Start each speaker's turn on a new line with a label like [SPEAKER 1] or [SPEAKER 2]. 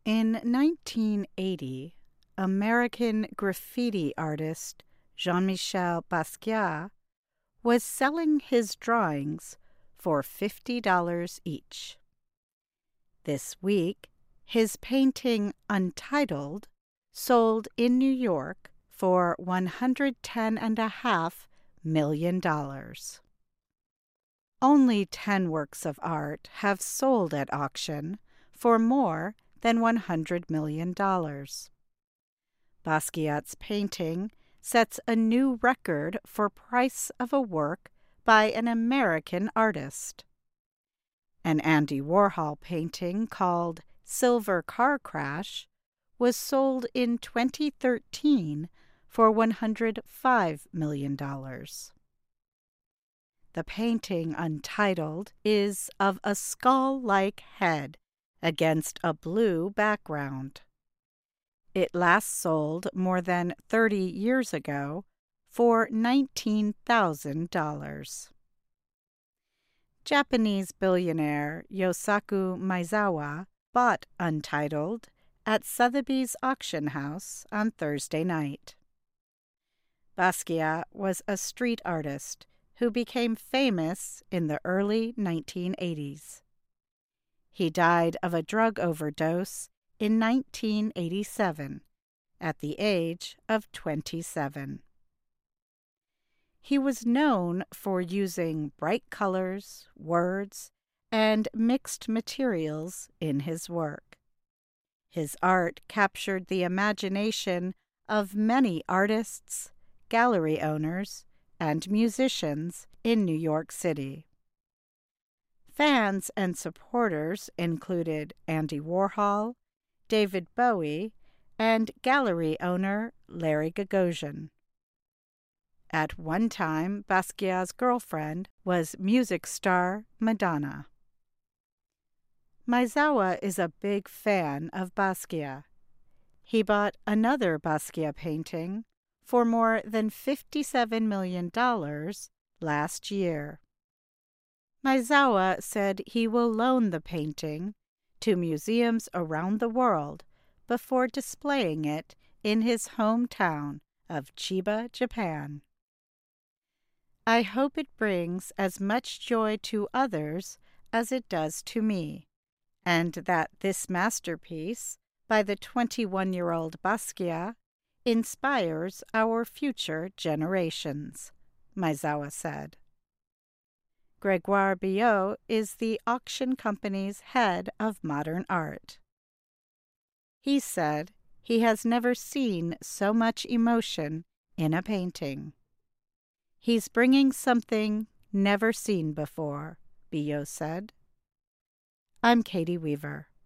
[SPEAKER 1] In 1980, American graffiti artist Jean-Michel Basquiat was selling his drawings for $50 each. This week, his painting Untitled sold in New York for $110.5 million. Only 10 works of art have sold at auction for more than $100 million. Basquiat's painting sets a new record for price of a work by an American artist. An Andy Warhol painting called Silver Car Crash was sold in 2013 for $105 million. The painting Untitled is of a skull-like head against a blue background. It last sold more than 30 years ago for $19,000. Japanese billionaire Yosaku Maezawa bought Untitled at Sotheby's auction house on Thursday night. Basquiat was a street artist who became famous in the early 1980s. He died of a drug overdose in 1987 at the age of 27. He was known for using bright colors, words, and mixed materials in his work. His art captured the imagination of many artists, gallery owners, and musicians in New York City. Fans and supporters included Andy Warhol, David Bowie, and gallery owner Larry Gagosian. At one time, Basquiat's girlfriend was music star Madonna. Maezawa is a big fan of Basquiat. He bought another Basquiat painting for more than $57 million last year. Maezawa said he will loan the painting to museums around the world before displaying it in his hometown of Chiba, Japan. I hope it brings as much joy to others as it does to me, and that this masterpiece by the 21-year-old Basquiat inspires our future generations, Maezawa said. Grégoire Biot is the auction company's head of modern art. He said he has never seen so much emotion in a painting. He's bringing something never seen before, Biot said. I'm Katie Weaver.